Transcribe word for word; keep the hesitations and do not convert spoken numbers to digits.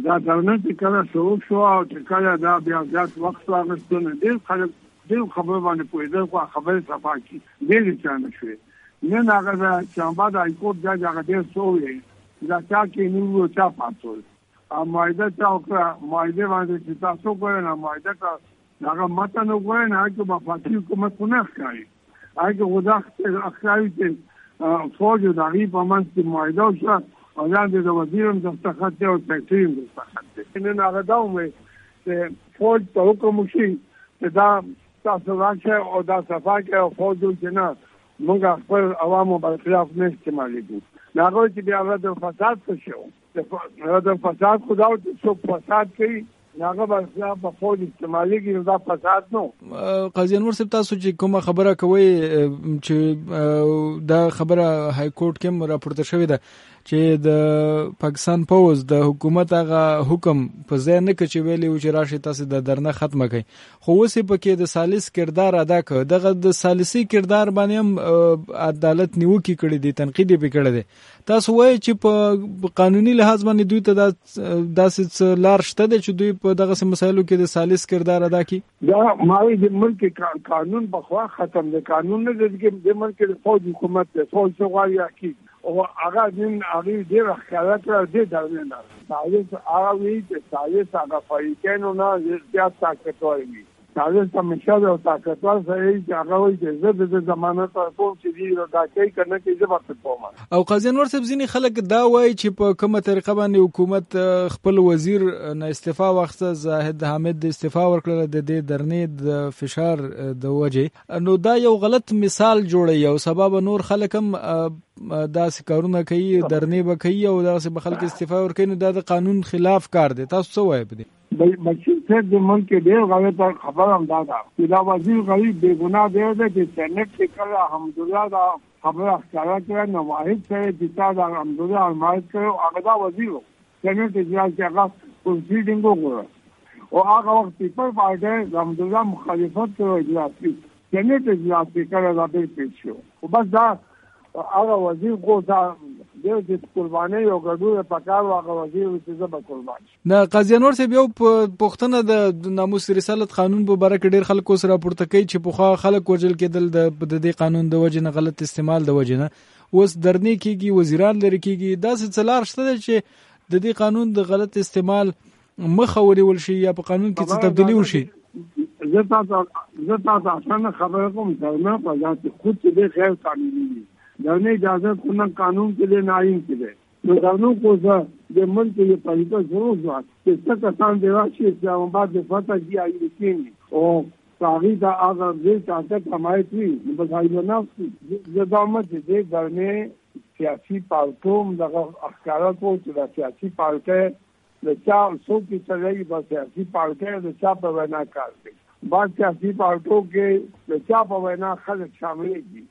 دا درنه چې کله شروع شو او چې کله دا بیا زیات وخت واغستونه ډېر خلک ډېر خبر باندې پوهېدل خو خبرې صفا کړي ډېرې چانه شوې نن هغه د چامباد هایکورټ جج هغه ډېر څه وویل دا چا کې نیولو چا پاڅول او معاهده چا وکړه معاهدې باندې چې تاسو وګورئ نو معاهده ته هغه متن وګورئ نو هغه کې وفاقي حکومت خو نه ښکاري هغه کې خو دا ښکاري چې فوج د هغې په منځ کې معاهده وشوه او لاندې د وزیر هم دستخط دی او سیکرټري هم دستخط دی نن هغه دا وویل چې فوج ته حکم وشي چې دا تاسو راشئ او دا صفا کړئ او فوج وایي چې نه موږ خپل عوامو برخلاف نه استعمالېږو نو هغه وایي چې بیا هغه د فساد څه شی و د فساد خو دا و چې څوک فساد کوي هغه برخلاف به فوج استعمالېږي نو دا فساد نه قاضي انور صاحب تاسو چې کومه خبره کوئ چې دا خبره هایکورټ کې هم راپورته شوې ده چې د پاکستان پوز د حکومت هغه حکم په ځای نه کړ چې ویلي و چې راشي تاسو د درنه ختمه کړئ خو اوس یې پکې د سالس کردار ادا کړ دغه د سالسي کردار باندې هم عدالت نیوکې کړې دي تنقید یې کړی دی تاسو وایئ چې په قانوني لحاظ باندې دوی ته داسې لار شته دی چې دوی په دغسې مسایلو کې د سالس کردار ادا کړي دا ماوی د ملک قانون بخوا ختم دی قانون نه دی چې د ملک د فوج حکومت دی فوج څه غواړي حقیق او هغه دین هغه ډېر ښکاره کړی دی درنه نه سالس هغه وایي چې سالس هغه فریقینو نه زیات طاقتور وي سالس همیشه د طاقتور سره چې هغه وایي چې زه د ضمانت ورکوم چې دې دا کوي که نه کوي زه ورته کوم او قاضي انور صاحب ځینې خلک دا وایي چې په کومه طریقه باندې حکومت خپل وزیر نه استعفا واخیسته زاهد حامد د استعفا ورکړله د دې درنې د فشار د وجې نو دا یو غلط مثال جوړوي او سبب نور خلک هم داسې کارونه کوي درنې به کوي او داسې به خلک استعفا ورکوي نو دا د قانون خلاف کار دی تاسو څه وایئ په دې بشیر صاحب د ملک ډېر غلط خبره هم دا ده چې دا وزیر غریب بې ګناه دی چې سینټ کې کله الحمدلله دا خبره ښکاره کړه نو واحد صاحب چې تا دا الحمدلله حمایت کړی هغه دا وزیر و سینټ اجلاس کې هغه پروسیډینګ وګوره او هغه وخت پیپل پارټۍ الحمدلله مخالفت کړی اجلاس کې سینټ اجلاس کې کله دا بل پیش شو خو بس دا هغه وزیر خو دا دیو چې قرباني او ګډوډ پکار واغه وزیر چې زه به قربان شم نه قاضي انور صاحب یو پښتنه د ناموس رسالت قانون په باره کې ډېر خلکو سره راپورته کوي چې پخوا خلک وژل کېدل د دې قانون د وجې نه غلط استعمال د وجې نه اوس درنې کېږي وزیران لرې کېږي داسې څه لار شته ده چې د دې قانون د غلط استعمال مخه ونیول شي یا په قانون کې څه تبدیلي وشي زه تاسو زه تاسو اسانه خبره کوم درنه په ذات خود دې خیر قانوني دي درنه اجازه کوم قانون کې نه آئین کې ده نو درنو کو ځه د ملک یو طریقه ضرور ځوات چې څه کسان دی راشي چې هم بعد د فتح دی آئین کې او تاریخ دا هغه دې طاقت حمایت وي نو په ځای نه زدامت دې درنه سیاسي پارټوم دغه اخکارا کو چې د سیاسي پارټي د چا څو کې چلایي په سیاسي پارټي د چا په وینا کار کوي بعض سیاسي پارټو کې د چا په وینا خلک شامل دي